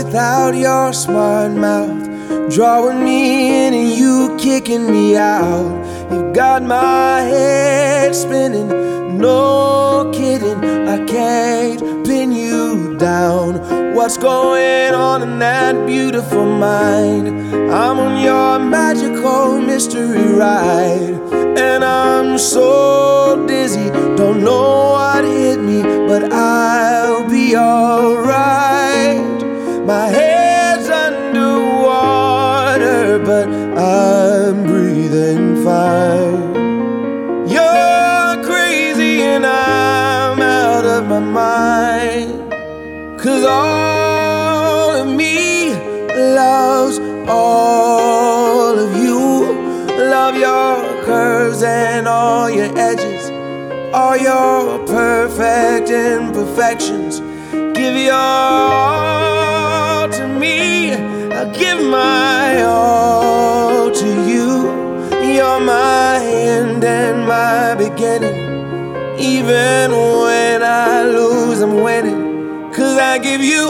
without your smart mouth, drawing me in and you kicking me out. You've got my head spinning, no kidding, I can't pin you down. What's going on in that beautiful mind? I'm on your magical mystery ride, and I'm so dizzy, don't know what hit me, but I'll be alright. My head's underwater, but I'm breathing fine. You're crazy and I'm out of my mind, 'cause all of me loves all of you. Love your curves and all your edges, all your perfect imperfections. Give your all to me, I'll give my all to you. You're my end and my beginning. Even when I lose, I'm winning, 'cause I give you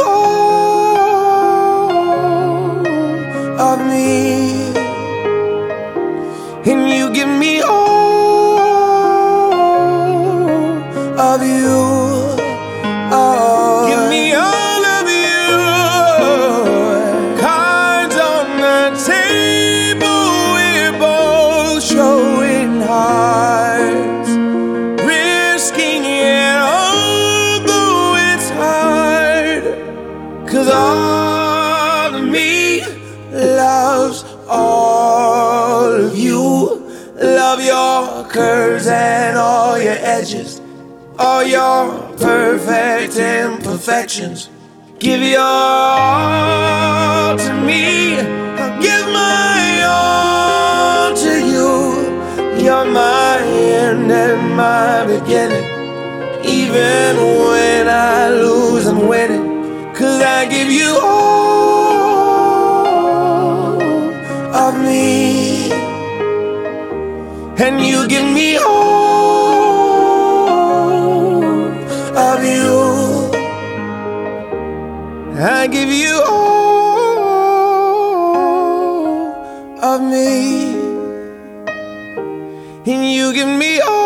all of me, and you give me all of you. Oh, give me all of you. Cards on the table, we're both showing hearts, risking it although it's hard, 'cause all of me loves all of you. Love your curves and all your edges, all your perfect imperfections. Give your all to me, I'll give my all to you. You're my end and my beginning. Even when I lose, I'm winning, 'cause I give you all of me, and you give me all of you. I give you all of me, and you give me all